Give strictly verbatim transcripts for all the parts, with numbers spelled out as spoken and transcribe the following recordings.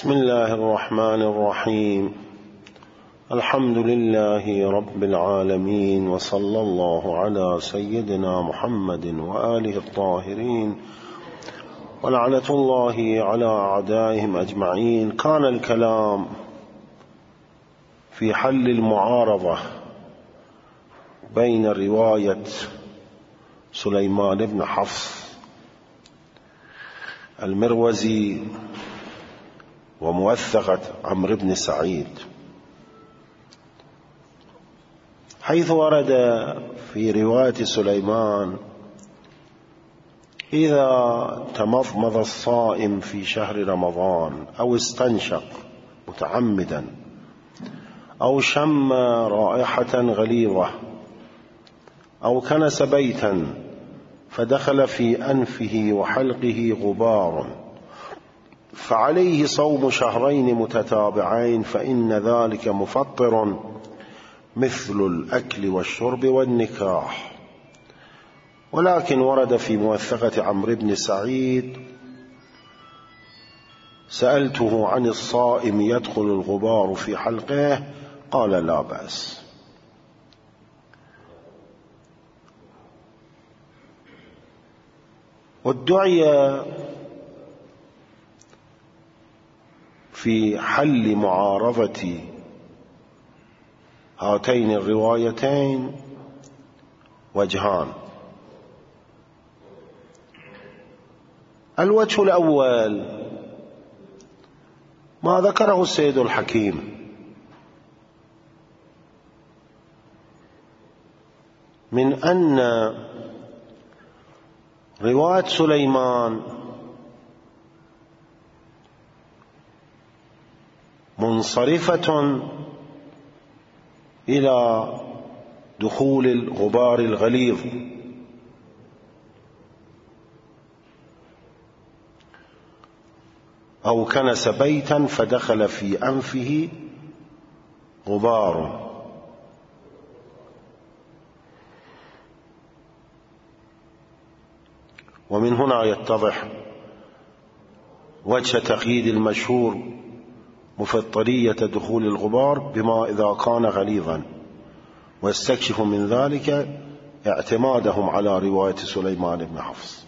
بسم الله الرحمن الرحيم. الحمد لله رب العالمين، وصلى الله على سيدنا محمد وآله الطاهرين، ولعنة الله على أعدائهم أجمعين. كان الكلام في حل المعارضة بين رواية سليمان بن حفص المروزي وموثقة عمرو بن سعيد، حيث ورد في رواية سليمان: إذا تمضمض الصائم في شهر رمضان أو استنشق متعمدا أو شم رائحة غليظة أو كنس بيتا فدخل في أنفه وحلقه غبار فعليه صوم شهرين متتابعين، فإن ذلك مفطر مثل الأكل والشرب والنكاح. ولكن ورد في موثقة عمرو بن سعيد: سألته عن الصائم يدخل الغبار في حلقه، قال لا بأس. وادعي في حل معارضة هاتين الروايتين وجهان. الوجه الأول ما ذكره السيد الحكيم من أن رواية سليمان منصرفة إلى دخول الغبار الغليظ، أو كنس بيتا فدخل في أنفه غبار. ومن هنا يتضح وجه تقييد المشهور مفطرية دخول الغبار بما إذا كان غليظا، ويستكشف من ذلك اعتمادهم على رواية سليمان بن حفص.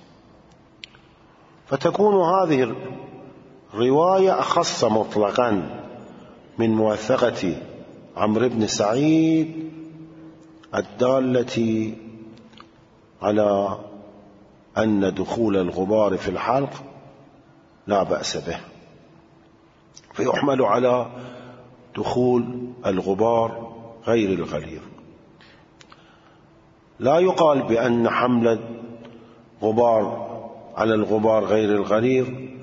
فتكون هذه الرواية أخص مطلقا من موثقة عمرو بن سعيد الدالة على أن دخول الغبار في الحلق لا بأس به، فيحمل على دخول الغبار غير الغليظ. لا يقال بأن حمل غبار على الغبار غير الغليظ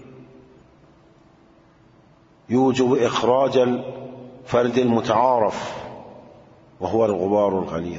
يوجب إخراج الفرد المتعارف وهو الغبار الغليظ.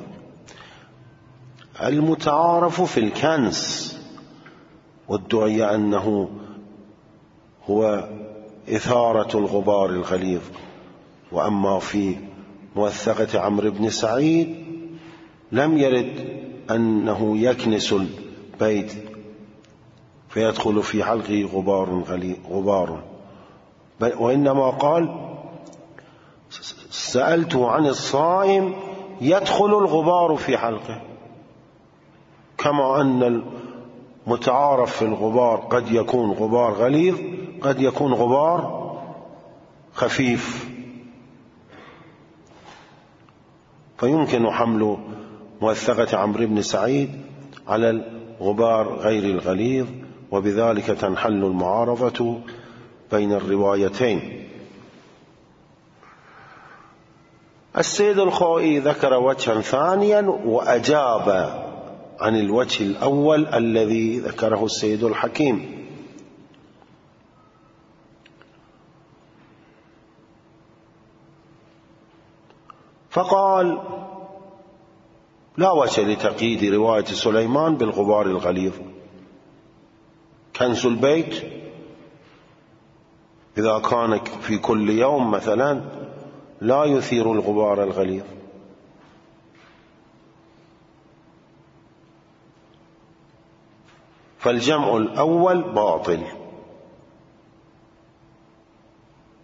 المتعارف في الكنس، وادعي أنه هو إثارة الغبار الغليظ. وأما في موثقة عمرو بن سعيد لم يرد أنه يكنس البيت فيدخل في حلقه غبار غبار، وإنما قال: سألته عن الصائم يدخل الغبار في حلقه، كما أن المتعارف في الغبار قد يكون غبار غليظ، قد يكون غبار خفيف، فيمكن حمل موثقة عمرو بن سعيد على الغبار غير الغليظ، وبذلك تنحل المعارضة بين الروايتين. السيد الخوئي ذكر وجها ثانيا وأجاب عن الوجه الأول الذي ذكره السيد الحكيم، فقال: لا وجه لتقييد رواية سليمان بالغبار الغليظ. كنس البيت إذا كان في كل يوم مثلا لا يثير الغبار الغليظ. فالجمع الأول باطل.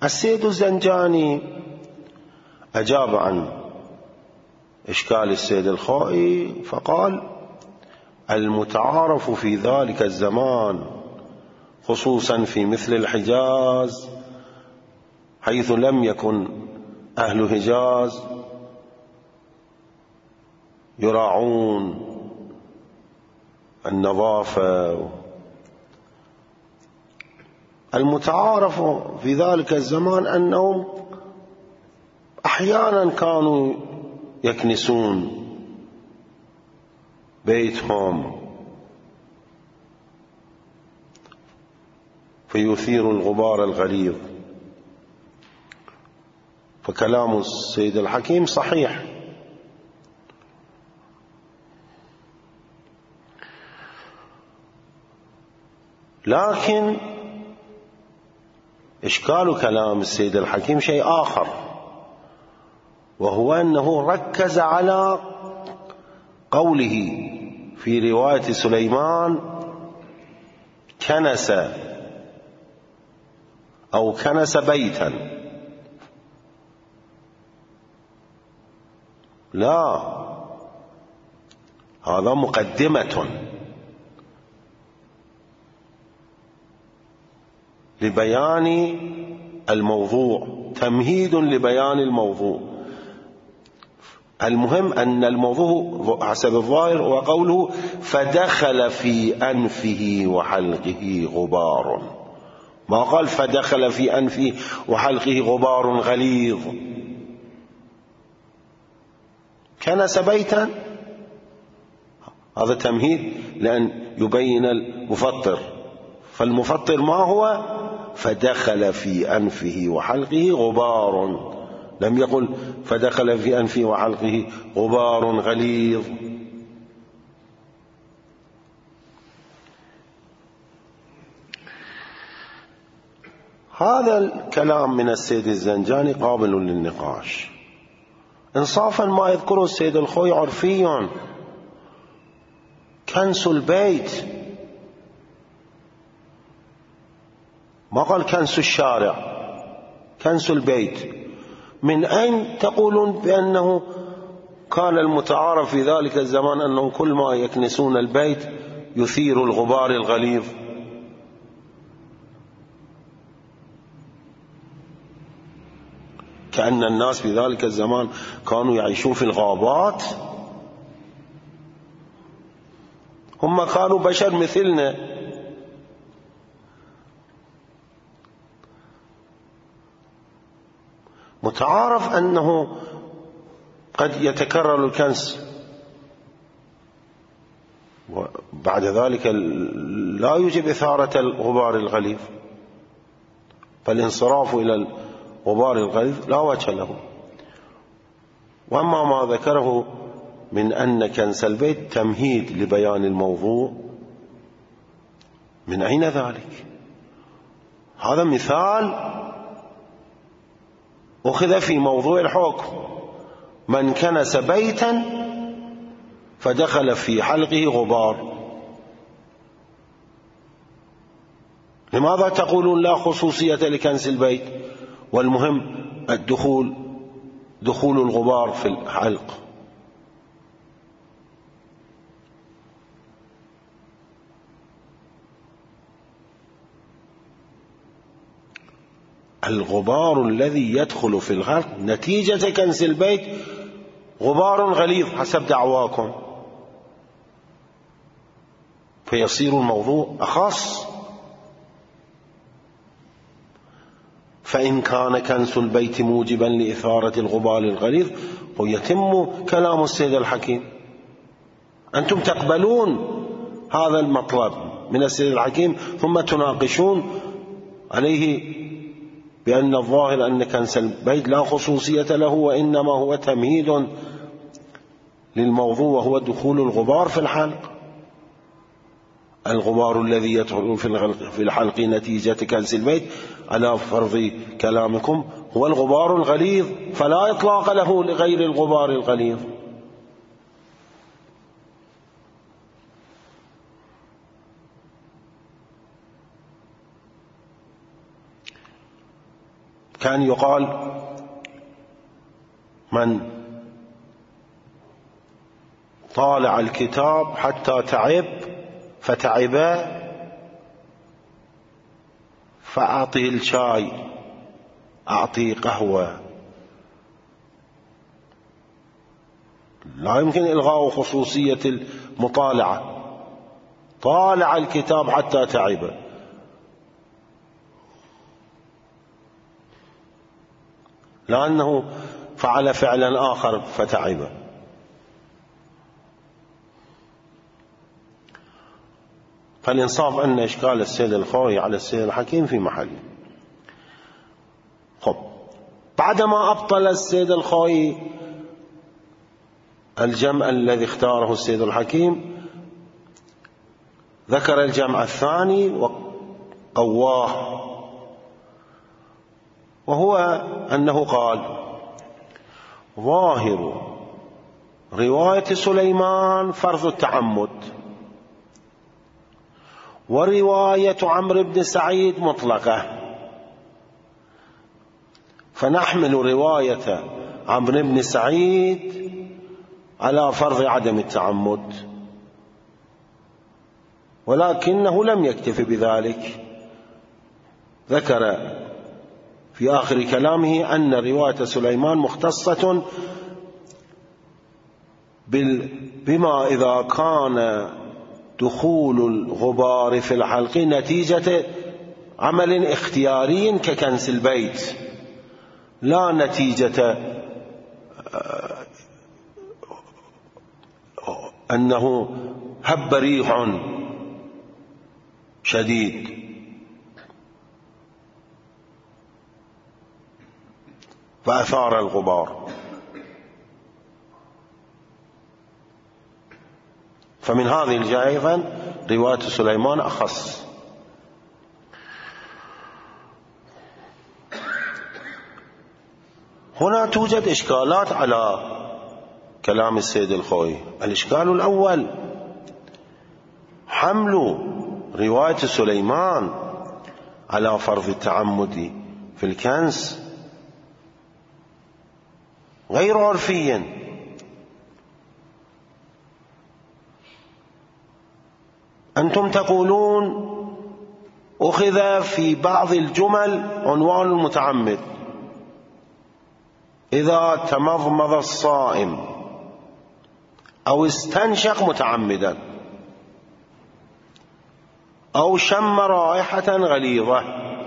السيد الزنجاني أجاب عن إشكال السيد الخوئي فقال: المتعارف في ذلك الزمان خصوصا في مثل الحجاز، حيث لم يكن أهل حجاز يراعون النظافة، المتعارف في ذلك الزمان أنهم أحيانا كانوا يكنسون بيتهم فيثير الغبار الغليظ. فكلام السيد الحكيم صحيح. لكن إشكال كلام السيد الحكيم شيء آخر، وهو أنه ركز على قوله في رواية سليمان: كنس أو كنس بيتا. لا، هذا مقدمة لبيان الموضوع، تمهيد لبيان الموضوع. المهم أن الموضوع حسب الظاهر هو قوله: فدخل في أنفه وحلقه غبار. ما قال فدخل في أنفه وحلقه غبار غليظ. كنس بيتا، هذا تمهيد لأن يبين المفطر. فالمفطر ما هو؟ فدخل في أنفه وحلقه غبار، لم يقل فدخل في أنفه وحلقه غبار غليظ. هذا الكلام من السيد الزنجاني قابل للنقاش. انصافا ما يذكره السيد الخوئي عرفي. كنس البيت، ما قال كنس الشارع، كنس البيت. من أين تقولون بأنه كان المتعارف في ذلك الزمان أنهم كل ما يكنسون البيت يثير الغبار الغليظ؟ كأن الناس في ذلك الزمان كانوا يعيشون في الغابات. هم كانوا بشر مثلنا. متعارف أنه قد يتكرر الكنس، وبعد ذلك لا يوجب إثارة الغبار الغليظ، فالانصراف إلى الغبار الغليظ لا وجه له. وأما ما ذكره من أن كنس البيت تمهيد لبيان الموضوع، من أين ذلك؟ هذا مثال أخذ في موضوع الحكم: من كنس بيتا فدخل في حلقه غبار. لماذا تقولون لا خصوصية لكنس البيت والمهم الدخول دخول الغبار في الحلق؟ الغبار الذي يدخل في الحلق نتيجة كنس البيت غبار غليظ حسب دعواكم، فيصير الموضوع أخص. فإن كان كنس البيت موجبا لإثارة الغبار الغليظ ويتم كلام السيد الحكيم. أنتم تقبلون هذا المطلب من السيد الحكيم ثم تناقشون عليه بأن الظاهر أن كنس البيت لا خصوصية له، وإنما هو تمهيد للموضوع وهو دخول الغبار في الحلق. الغبار الذي يدخل في الحلق نتيجة كنس البيت على فرض كلامكم هو الغبار الغليظ، فلا إطلاق له لغير الغبار الغليظ. كان يقال من طالع الكتاب حتى تعب فتعب فأعطيه الشاي، أعطيه قهوة. لا يمكن إلغاء خصوصية المطالعة. طالع الكتاب حتى تعب، لأنه فعل فعلا آخر فتعب. فالإنصاف أن إشكال السيد الخوئي على السيد الحكيم في محله. خب، بعدما أبطل السيد الخوئي الجمع الذي اختاره السيد الحكيم، ذكر الجمع الثاني وقواه، وهو أنه قال: ظاهر رواية سليمان فرض التعمد، ورواية عمرو بن سعيد مطلقة، فنحمل رواية عمرو بن سعيد على فرض عدم التعمد. ولكنه لم يكتف بذلك، ذكر في آخر كلامه أن رواية سليمان مختصة بما إذا كان دخول الغبار في الحلق نتيجة عمل اختياري ككنس البيت، لا نتيجة أنه هب ريح شديد. فأثار الغبار. فمن هذه الجهة أيضا رواية سليمان أخص. هنا توجد إشكالات على كلام السيد الخوئي. الإشكال الأول: حمل رواية سليمان على فرض التعمد في الكنس غير عرفي. أنتم تقولون أخذ في بعض الجمل عنوان المتعمد: إذا تمضمض الصائم أو استنشق متعمدا أو شم رائحة غليظة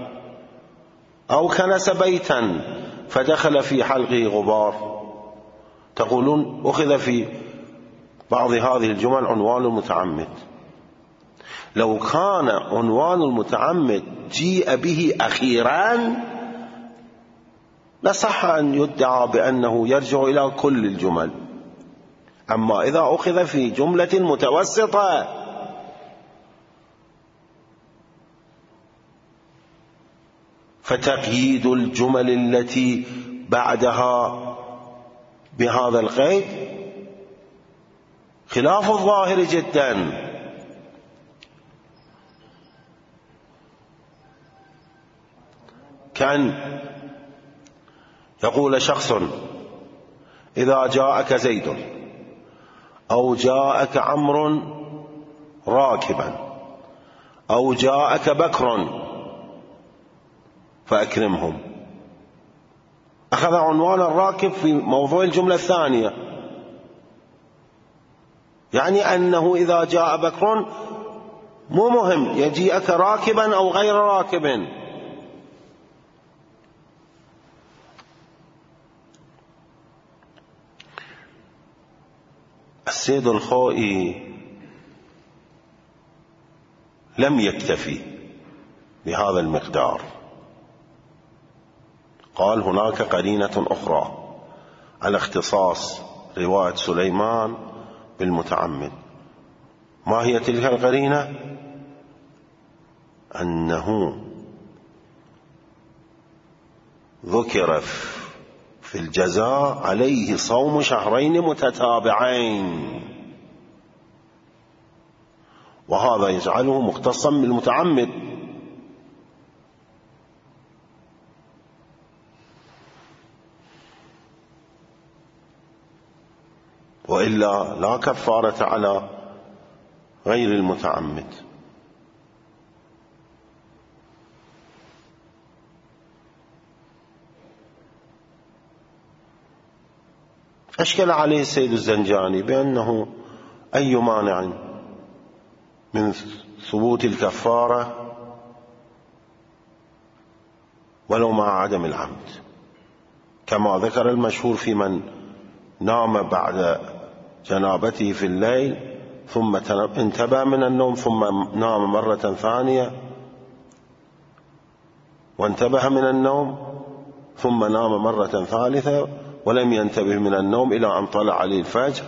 أو كنس بيتا فدخل في حلقه غبار، تقولون أخذ في بعض هذه الجمل عنوان المتعمد. لو كان عنوان المتعمد جيء به أخيرا لصح أن يدعى بأنه يرجع إلى كل الجمل. أما إذا أخذ في جملة متوسطة فتقييد الجمل التي بعدها بهذا القيد خلاف الظاهر جدا. كان يقول شخص: إذا جاءك زيد أو جاءك عمرو راكبا أو جاءك بكر فأكرمهم. أخذ عنوان الراكب في موضوع الجملة الثانية، يعني أنه إذا جاء بكر مو مهم يجيئك راكبا أو غير راكب. السيد الخوئي لم يكتفي بهذا المقدار، قال هناك قرينة أخرى على اختصاص رواية سليمان بالمتعمد. ما هي تلك القرينة؟ أنه ذكر في الجزاء عليه صوم شهرين متتابعين، وهذا يجعله مختصا بالمتعمد. وإلا لا كفارة على غير المتعمد. أشكل عليه السيد الزنجاني بأنه أي مانع من ثبوت الكفارة ولو مع عدم العمد، كما ذكر المشهور في من نام بعد جنابته في الليل ثم انتبه من النوم ثم نام مرة ثانية، وانتبه من النوم ثم نام مرة ثالثة ولم ينتبه من النوم إلى أن طلع عليه الفجر،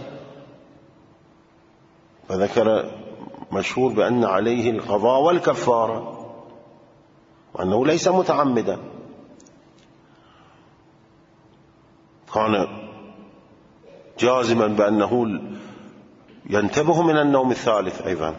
فذكر مشهور بأن عليه القضاء والكفارة وأنه ليس متعمدا، كان جازما بأنه ينتبه من النوم الثالث أيضا.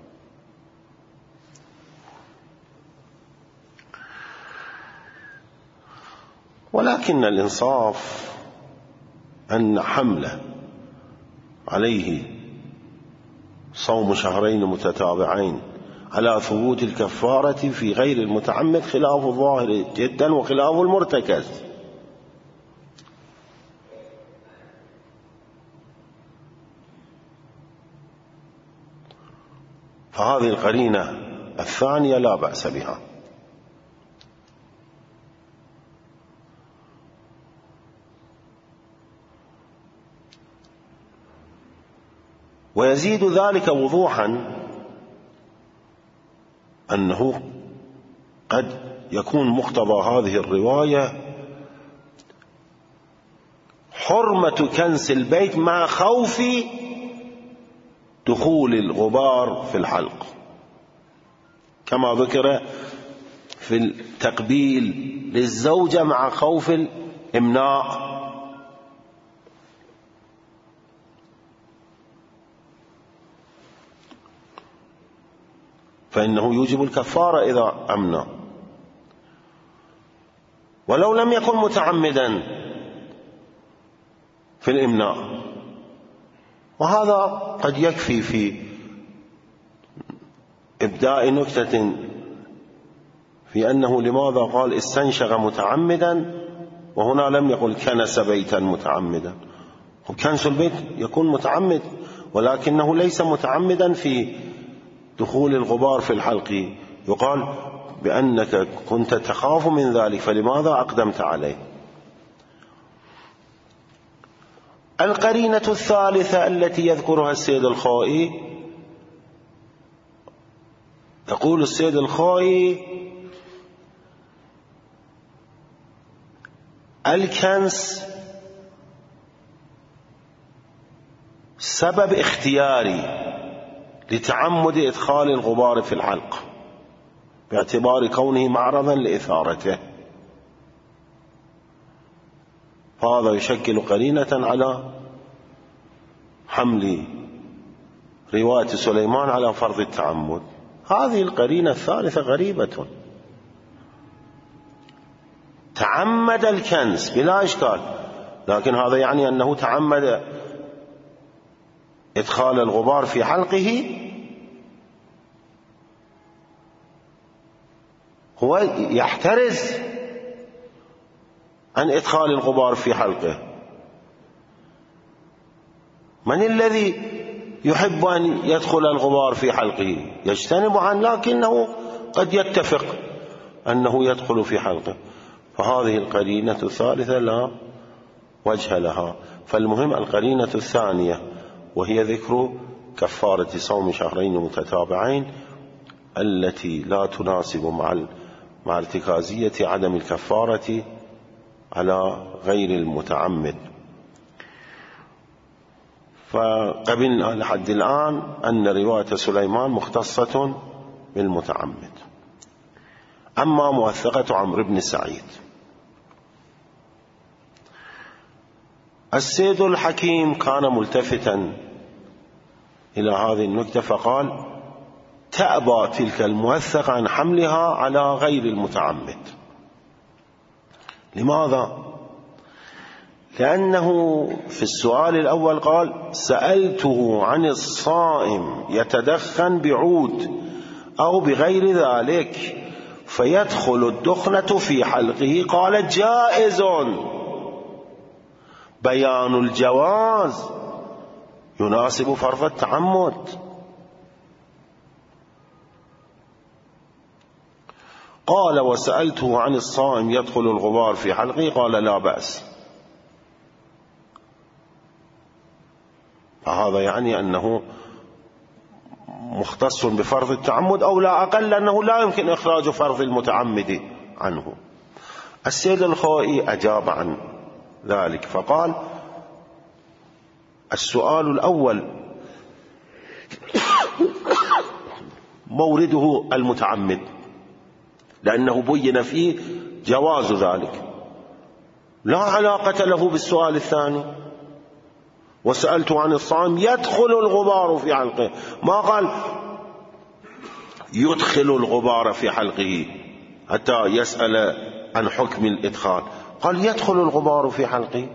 ولكن الإنصاف أن حمله عليه صوم شهرين متتابعين على ثبوت الكفارة في غير المتعمد خلاف الظاهر جدا وخلاف المرتكز. فهذه القرينة الثانية لا بأس بها. ويزيد ذلك وضوحا أنه قد يكون مقتضى هذه الرواية حرمة كنس البيت مع خوف دخول الغبار في الحلق، كما ذكر في التقبيل للزوجة مع خوف الإمناء. فإنه يوجب الكفارة إذا أمنى، ولو لم يكن متعمدا في الإمناء. وهذا قد يكفي في إبداء نكتة في أنه لماذا قال استنشق متعمدا وهنا لم يقل كنس بيتا متعمدا. وكنس البيت يكون متعمد ولكنه ليس متعمدا في دخول الغبار في الحلق، يقال بأنك كنت تخاف من ذلك فلماذا أقدمت عليه. القرينة الثالثة التي يذكرها السيد الخوئي، يقول السيد الخوئي الكنس سبب اختياري لتعمد إدخال الغبار في الحلق باعتبار كونه معرضا لإثارته، هذا يشكل قرينة على حمل رواية سليمان على فرض التعمد. هذه القرينة الثالثة غريبة. تعمد الكنس بلا إشكال، لكن هذا يعني أنه تعمد إدخال الغبار في حلقه، هو يحترز عن إدخال الغبار في حلقه. من الذي يحب أن يدخل الغبار في حلقه؟ يجتنب عنه، لكنه قد يتفق أنه يدخل في حلقه. فهذه القرينة الثالثة لا وجه لها. فالمهم القرينة الثانية وهي ذكر كفارة صوم شهرين متتابعين التي لا تناسب مع مع ارتكازية عدم الكفارة على غير المتعمد. فقبلنا لحد الآن أن رواية سليمان مختصة بالمتعمد. أما موثقة عمرو بن سعيد، السيد الحكيم كان ملتفتا إلى هذه النكتة فقال تأبى تلك الموثقة عن حملها على غير المتعمد. لماذا؟ كأنه في السؤال الأول قال سألته عن الصائم يتدخن بعود أو بغير ذلك فيدخل الدخنة في حلقه، قال جائز. بيان الجواز يناسب فرض التعمد. قال وسألته عن الصائم يدخل الغبار في حلقه، قال لا بأس. فهذا يعني أنه مختص بفرض التعمد، أو لا أقل أنه لا يمكن إخراج فرض المتعمد عنه. السيد الخوئي أجاب عن ذلك فقال السؤال الأول مورده المتعمد، لأنه بين فيه جواز ذلك، لا علاقة له بالسؤال الثاني. وسألت عن الصائم يدخل الغبار في حلقه، ما قال يدخل الغبار في حلقه حتى يسأل عن حكم الإدخال، قال يدخل الغبار في حلقه،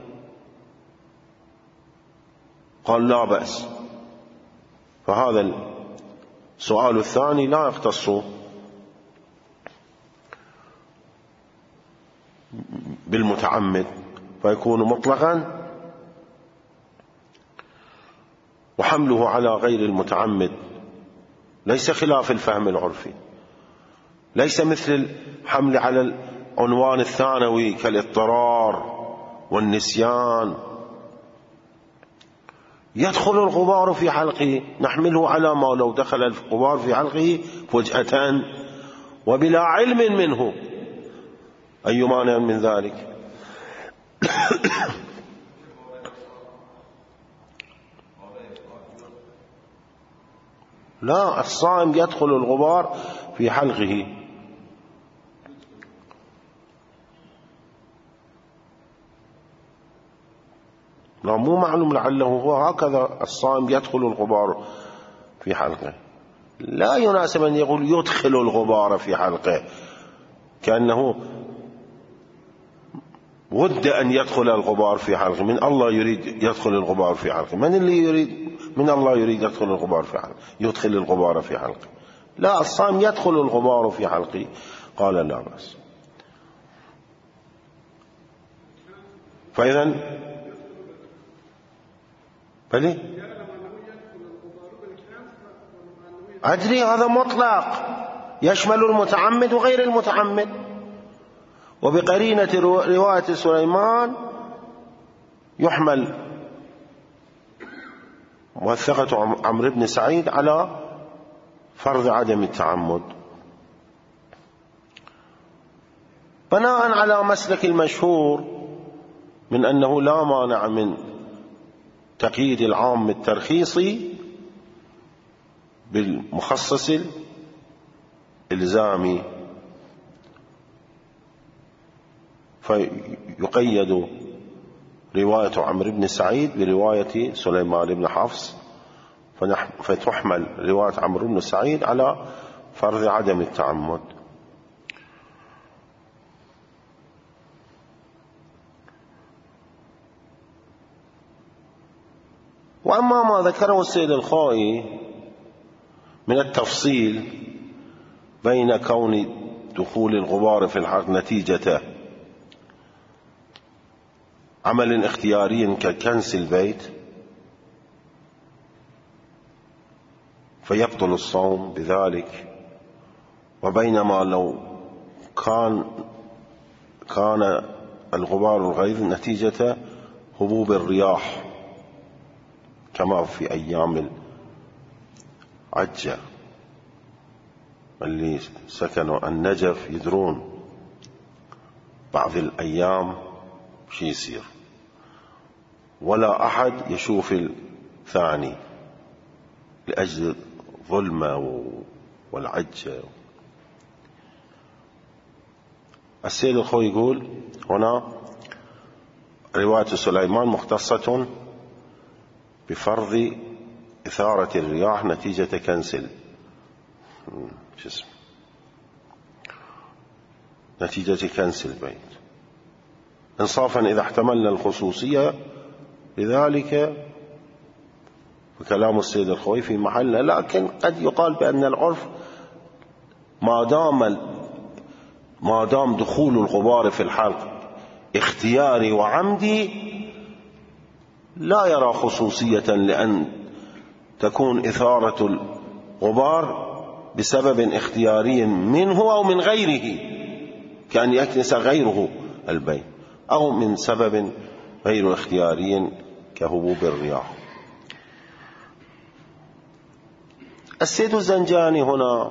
قال لا بأس. فهذا السؤال الثاني لا يختص بالمتعمد فيكون مطلقا، وحمله على غير المتعمد ليس خلاف الفهم العرفي، ليس مثل الحمل على العنوان الثانوي كالاضطرار والنسيان. يدخل الغبار في حلقه، نحمله على ما لو دخل الغبار في حلقه فجأة وبلا علم منه، أي مانع من ذلك؟ لا، الصائم يدخل الغبار في حلقه. لا، مو معلوم، لعله هو هكذا الصائم يدخل الغبار في حلقه. لا يناسب أن يقول يدخل الغبار في حلقه، كأنه ود أن يدخل الغبار في حلقه. من الله يريد يدخل الغبار في حلقه؟ من اللي يريد من الله يريد يدخل الغبار في حلقه يدخل الغبار في حلقه؟ لا، الصائم يدخل الغبار في حلقه. قال لا بأس. فإذا بلي أدري هذا مطلق يشمل المتعمد وغير المتعمد. وبقرينة رواية سليمان يحمل موثقة عمرو بن سعيد على فرض عدم التعمد، بناء على مسلك المشهور من أنه لا مانع من تقييد العام الترخيصي بالمخصص الإلزامي، فيقيد رواية عمرو بن سعيد برواية سليمان بن حفص، فتحمل رواية عمرو بن سعيد على فرض عدم التعمد. وأما ما ذكره السيد الخوئي من التفصيل بين كون دخول الغبار في الحلق نتيجة عمل اختياري ككنس البيت فيبطل الصوم بذلك، وبينما لو كان كان الغبار الغيظ نتيجة هبوب الرياح كما في أيام العجة، اللي سكنوا النجف يدرون بعض الأيام شي يصير، ولا أحد يشوف الثاني لأجل ظلمة والعجة. السيد الخوئي يقول هنا رواية سليمان مختصة بفرض إثارة الرياح نتيجة كنسل شو اسمه نتيجة كنسل البيت. إنصافا إذا احتملنا الخصوصية. لذلك فكلام السيد الخوئي في محله، لكن قد يقال بأن العرف ما دام ما دام دخول الغبار في الحلق اختياري وعمدي لا يرى خصوصية لأن تكون إثارة الغبار بسبب اختياري منه أو من غيره، كأن يكنس غيره البين، أو من سبب غير اختياري كهبوب الرياح. السيد الزنجاني هنا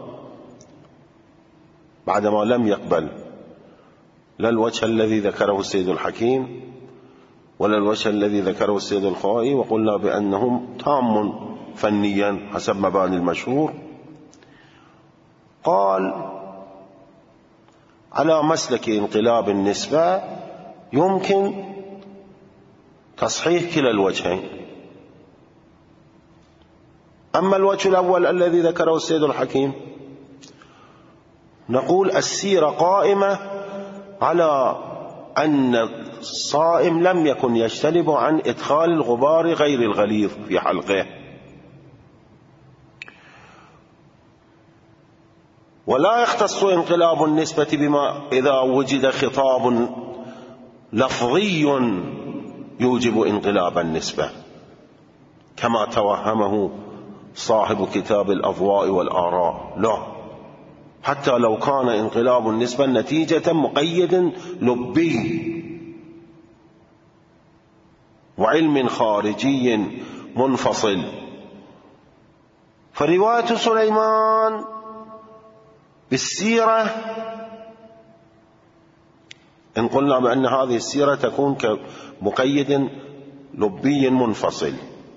بعدما لم يقبل لا الوجه الذي ذكره السيد الحكيم ولا الوجه الذي ذكره السيد الخوئي، وقلنا بأنهم تام فنيا حسب مباني المشهور، قال على مسلك انقلاب النسبة يمكن تصحيح كلا الوجهين. أما الوجه الأول الذي ذكره السيد الحكيم نقول السيرة قائمة على أن الصائم لم يكن يجتنب عن إدخال الغبار غير الغليظ في حلقه، ولا يختص انقلاب النسبة بما إذا وجد خطاب لفظي يوجب انقلاب النسبة كما توهمه صاحب كتاب الأضواء والآراء، لا، حتى لو كان انقلاب النسبة نتيجة مقيد لبي وعلم خارجي منفصل. فرواية سليمان بالسيرة إن قلنا بأن هذه السيرة تكون كمقيد لبي منفصل،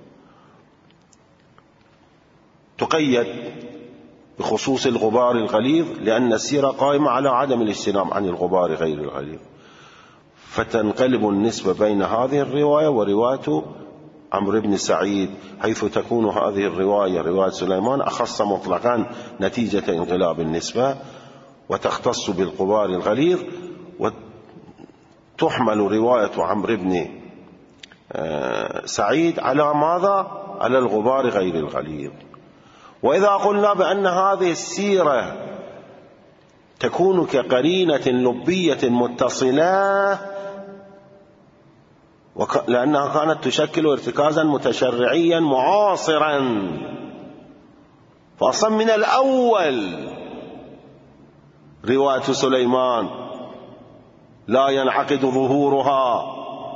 تقيد بخصوص الغبار الغليظ لأن السيرة قائمة على عدم الاجتناب عن الغبار غير الغليظ، فتنقلب النسبة بين هذه الرواية ورواية عمرو بن سعيد، حيث تكون هذه الرواية رواية سليمان أخص مطلقا نتيجة انقلاب النسبة وتختص بالغبار الغليظ، وتحمل رواية عمرو بن سعيد على ماذا؟ على الغبار غير الغليظ. وإذا قلنا بأن هذه السيرة تكون كقرينة لبية متصلة لأنها كانت تشكل ارتكازا متشرعيا معاصرا، فأصلا من الأول رواية سليمان لا ينعقد ظهورها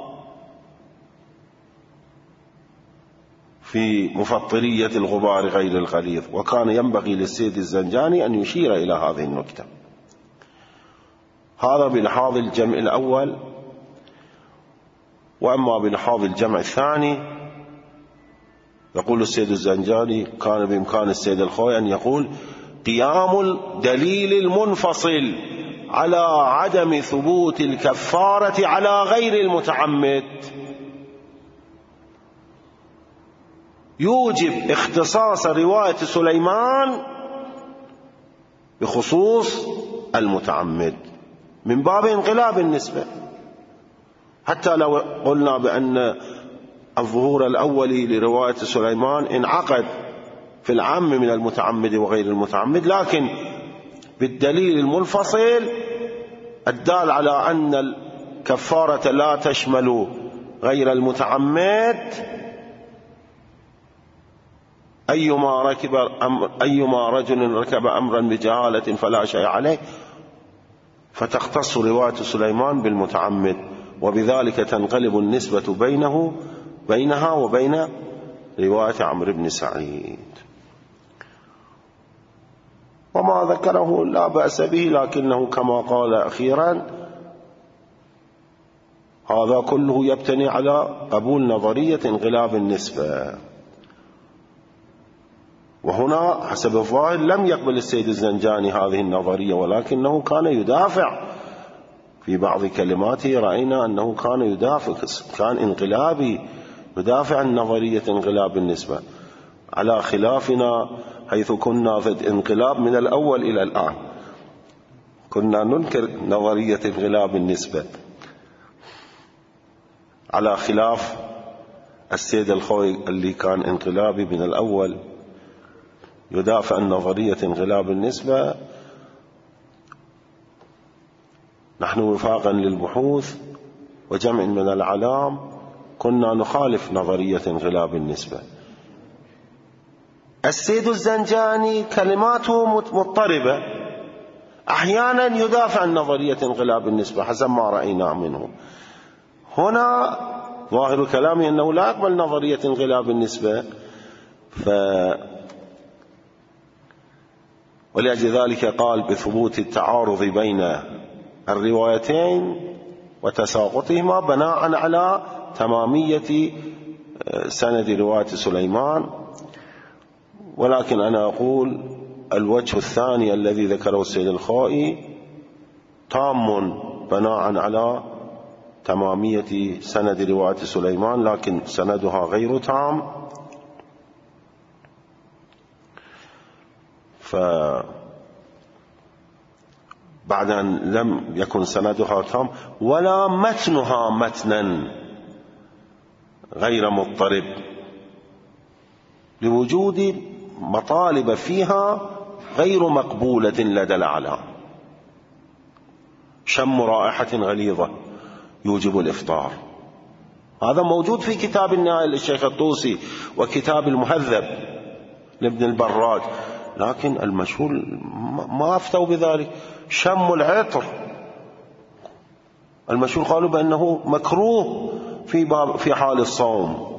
في مفطرية الغبار غير الغليظ، وكان ينبغي للسيد الزنجاني أن يشير إلى هذه النكتة. هذا بلحاظ الجمع الأول. وأما بلحاظ الجمع الثاني يقول السيد الزنجاني كان بإمكان السيد الخوئي أن يقول قيام الدليل المنفصل على عدم ثبوت الكفارة على غير المتعمد يوجب اختصاص رواية سليمان بخصوص المتعمد من باب انقلاب النسبة، حتى لو قلنا بأن الظهور الأولي لرواية سليمان انعقد في العام من المتعمد وغير المتعمد، لكن بالدليل المنفصل الدال على أن الكفارة لا تشمل غير المتعمد، أيما ركب أمر أيما رجل ركب أمرا بجهالة فلا شيء عليه، فتختص رواية سليمان بالمتعمد، وبذلك تنقلب النسبة بينه بينها وبين رواية عمرو بن سعيد. وما ذكره لا بأس به، لكنه كما قال أخيرا هذا كله يبتني على قبول نظرية انقلاب النسبة. وهنا حسب الظاهر لم يقبل السيد الزنجاني هذه النظرية، ولكنه كان يدافع في بعض كلماته، رأينا أنه كان يدافع، كان انقلابي يدافع عن نظرية انقلاب النسبة، على خلافنا حيث كنا ضد انقلاب من الأول إلى الآن، كنا ننكر نظرية انقلاب النسبة. على خلاف السيد الخوئي اللي كان انقلابي من الأول يدافع عن نظرية انقلاب النسبة. نحن وفاقا للبحوث وجمع من العلام كنا نخالف نظرية انقلاب النسبة. السيد الزنجاني كلماته مضطربة، أحيانا يدافع عن نظرية انقلاب النسبة حسب ما رأينا منه. هنا ظاهر كلامي أنه لا يقبل نظرية انقلاب النسبة، ف ولأجل ذلك قال بثبوت التعارض بين الروايتين وتساقطهما بناء على تمامية سند رواية سليمان. ولكن أنا أقول الوجه الثاني الذي ذكره السيد الخوئي تام بناء على تمامية سند رواية سليمان، لكن سندها غير تام. فبعد أن لم يكن سندها تام ولا متنها متنا غير مضطرب لوجود مطالب فيها غير مقبولة لدى الأعلام، شم رائحة غليظة يوجب الإفطار. هذا موجود في كتاب النهاية للشيخ الطوسي وكتاب المهذب لابن البراج، لكن المشهور ما أفتوا بذلك. شم العطر المشهور قالوا بأنه مكروه في باب في حال الصوم.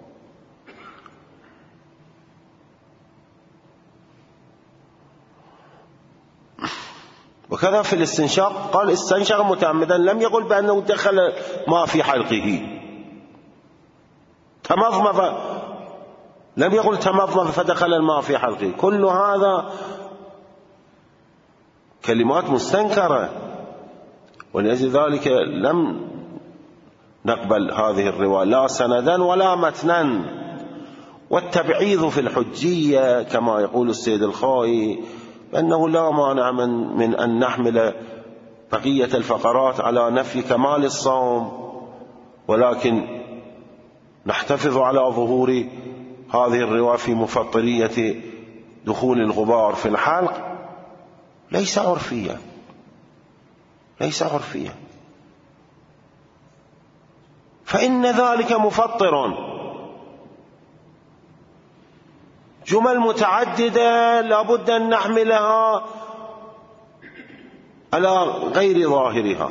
وكذا في الاستنشاق قال استنشق متعمدا، لم يقل بأنه دخل ما في حلقه. تمضمض لم يقل تمضمض فدخل الماء في حلقه. كل هذا كلمات مستنكرة، ولأجل ذلك لم نقبل هذه الرواية لا سندا ولا متنا. والتبعيض في الحجية كما يقول السيد الخوئي بأنه لا مانع من, من أن نحمل بقية الفقرات على نفي كمال الصوم، ولكن نحتفظ على ظهور هذه الرواية في مفطرية دخول الغبار في الحلق، ليس عرفيا ليس عرفيا فإن ذلك مفطر. جمل متعددة لابد أن نحملها على غير ظاهرها.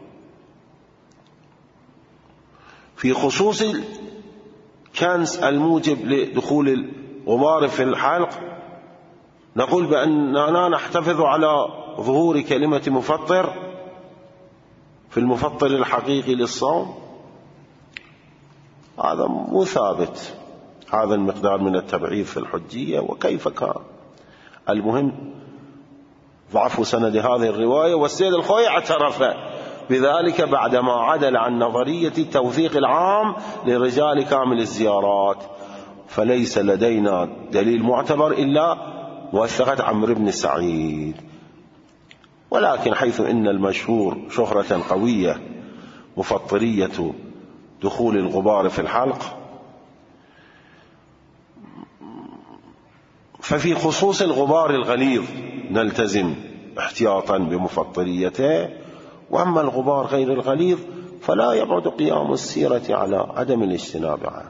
في خصوص الكنس الموجب لدخول الغبار في الحلق نقول بأننا نحتفظ على ظهور كلمة مفطر في المفطر الحقيقي للصوم. هذا مو ثابت، هذا المقدار من التبعيض في الحجية وكيف كان. المهم ضعف سند هذه الرواية، والسيد الخوئي اعترف بذلك بعدما عدل عن نظرية التوثيق العام لرجال كامل الزيارات. فليس لدينا دليل معتبر إلا موثقة عمرو بن سعيد. ولكن حيث إن المشهور شهرة قوية مفطرية دخول الغبار في الحلق، ففي خصوص الغبار الغليظ نلتزم احتياطا بمفطريته، وأما الغبار غير الغليظ فلا يبعد قيام السيرة على عدم الاجتناب عنه.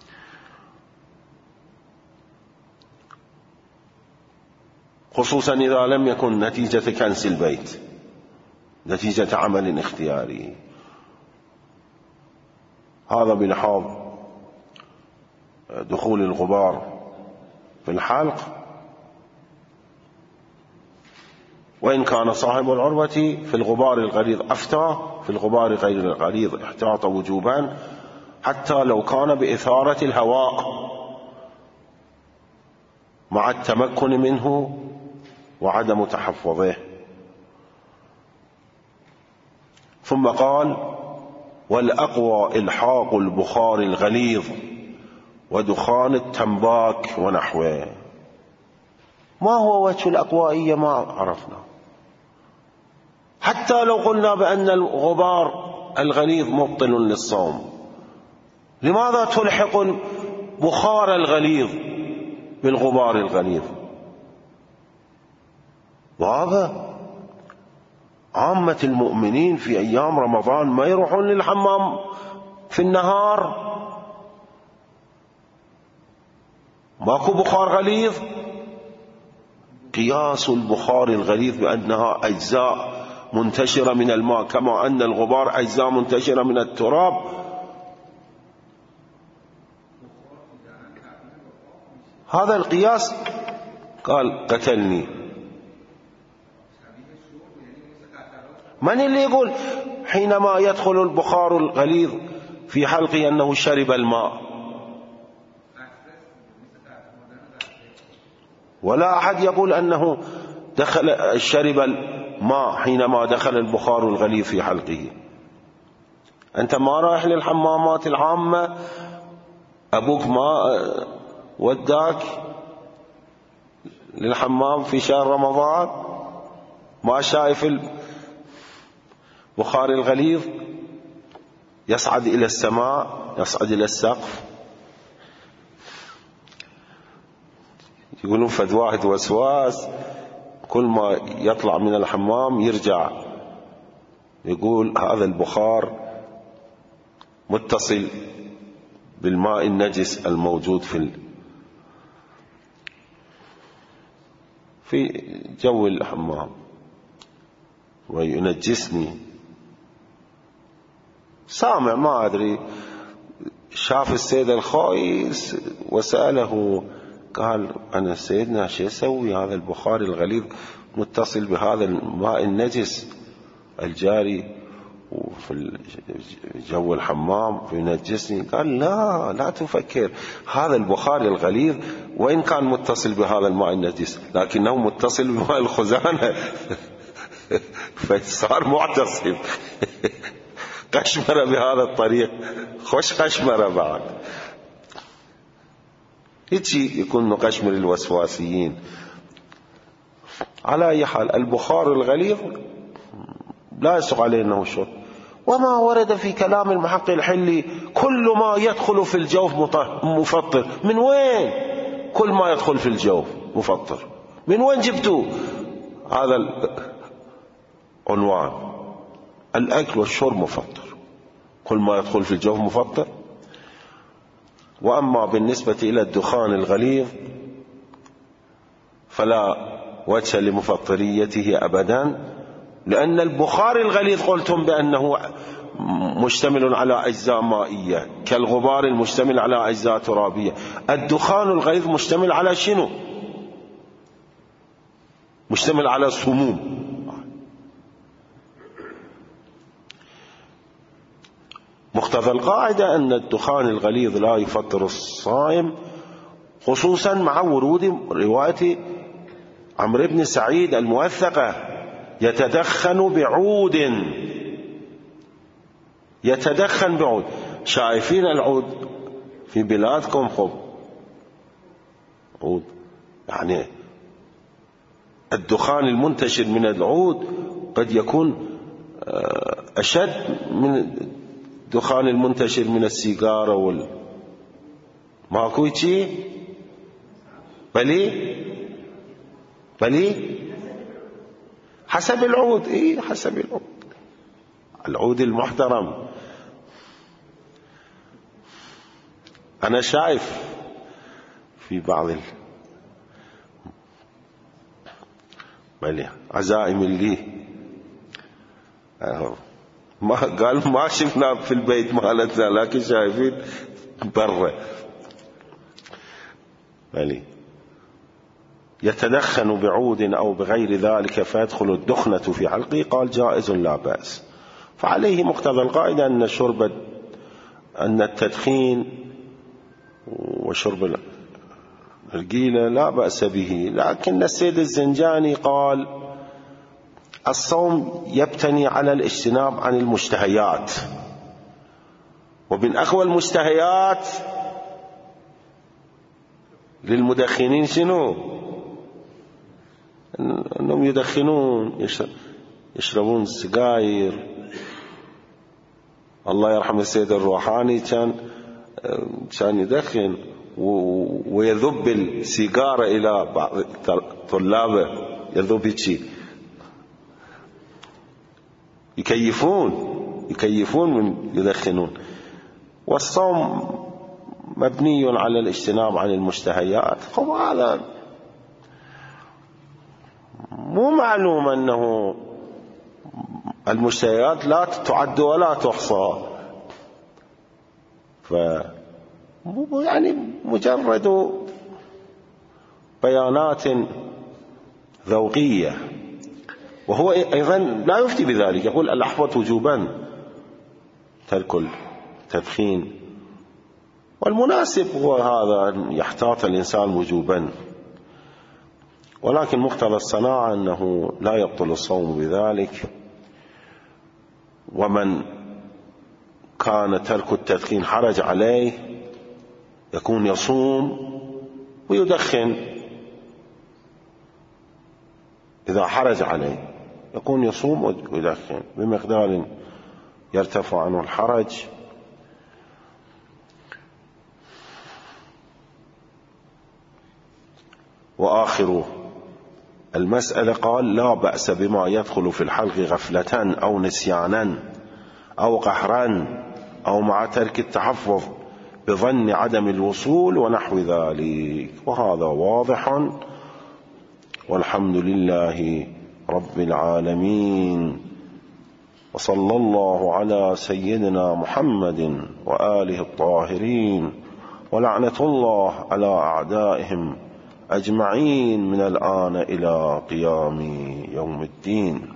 خصوصا إذا لم يكن نتيجة كنس البيت، نتيجة عمل اختياري. هذا بلحاظ دخول الغبار في الحلق. وإن كان صاحب العروة في الغبار الغليظ أفتى، في الغبار غير الغليظ احتاط وجوبا، حتى لو كان بإثارة الهواء مع التمكن منه وعدم تحفظه. ثم قال: والأقوى إلحاق البخار الغليظ ودخان التنباك ونحوه. ما هو وجه الأقوائية؟ ما عرفنا. حتى لو قلنا بأن الغبار الغليظ مبطل للصوم، لماذا تلحق البخار الغليظ بالغبار الغليظ؟ وهذا عامة المؤمنين في أيام رمضان ما يروحون للحمام في النهار، ماكو بخار غليظ. قياس البخار الغليظ بأنها أجزاء منتشرة من الماء كما أن الغبار أجزاء منتشرة من التراب. هذا القياس قال قتلني. من اللي يقول حينما يدخل البخار الغليظ في حلقه أنه شرب الماء؟ ولا أحد يقول أنه دخل شرب الماء حينما دخل البخار الغليظ في حلقه. أنت ما رايح للحمامات العامة؟ أبوك ما وداك للحمام في شهر رمضان؟ ما شايف البخار الغليظ يصعد إلى السماء، يصعد إلى السقف؟ يقولون فد واحد وسواس كل ما يطلع من الحمام يرجع يقول هذا البخار متصل بالماء النجس الموجود في في جو الحمام وينجسني. سامع ما أدري، شاف السيد الخايس وسأله قال أنا سيدنا شو يسوي هذا البخار الغليظ متصل بهذا الماء النجس الجاري وفي جو الحمام ينجسني؟ قال لا لا تفكر، هذا البخار الغليظ وإن كان متصل بهذا الماء النجس لكنه متصل بماء الخزانة فصار معتصم قشمرة بهذا الطريق، خوش قشمرة بعد. هيك يكون قشمر الوسواسيين. على أي حال البخار الغليظ لا يسوغ عليه أنه شرب. وما ورد في كلام المحقق الحلي كل ما يدخل في الجوف مفطر، من وين كل ما يدخل في الجوف مفطر؟ من وين جبتوا هذا العنوان؟ الأكل والشرب مفطر، كل ما يدخل في الجوف مفطر. وأما بالنسبة إلى الدخان الغليظ فلا وجه لمفطريته أبدا، لأن البخار الغليظ قلتم بأنه مشتمل على أجزاء مائية كالغبار المشتمل على أجزاء ترابية. الدخان الغليظ مشتمل على شنو؟ مشتمل على سموم. مقتضى القاعدة أن الدخان الغليظ لا يفطر الصائم، خصوصا مع ورود رواية عمرو بن سعيد الموثقة يتدخن بعود، يتدخن بعود. شايفين العود في بلادكم؟ خب عود، يعني الدخان المنتشر من العود قد يكون أشد من الدخان المنتشر من السيجارة وال ماكو شيء. بلي بلي حسب العود، إيه حسب العود، العود المحترم. أنا شايف في بعض ال... بلي عزائم اللي ما قال ما شفنا في البيت مالتنا لكن شايفين برا. بلي يتدخن بعود أو بغير ذلك فيدخل الدخنة في حلقه، قال جائز لا بأس. فعليه مقتضى القاعدة أن شرب أن التدخين وشرب الرجيلة لا بأس به. لكن السيد الزنجاني قال الصوم يبتني على الاجتناب عن المشتهيات، ومن أقوى المشتهيات للمدخنين شنو؟ أنهم يدخنون، يشربون السجاير. الله يرحم السيد الروحاني كان كان يدخن ويذب السيجارة إلى بعض طلابه، يذب شيء، يكيفون يكيفون من يدخنون. والصوم مبني على الاجتناب عن المشتهيات، هذا مو معلوم أنه المشتهيات لا تعد ولا تحصى، ف يعني مجرد بيانات ذوقية. وهو أيضا لا يفتي بذلك، يقول الأحوط وجوبا ترك التدخين، والمناسب هو هذا أن يحتاط الإنسان وجوبا، ولكن مقتضى الصناعة أنه لا يبطل الصوم بذلك. ومن كان ترك التدخين حرج عليه يكون يصوم ويدخن، إذا حرج عليه يكون يصوم ويدخن بمقدار يرتفع عنه الحرج. وآخر المسألة قال: لا بأس بما يدخل في الحلق غفلة أو نسيانا أو قهرا أو مع ترك التحفظ بظن عدم الوصول ونحو ذلك. وهذا واضح، والحمد لله رب العالمين، وصلى الله على سيدنا محمد وآله الطاهرين، ولعنة الله على أعدائهم أجمعين من الآن إلى قيام يوم الدين.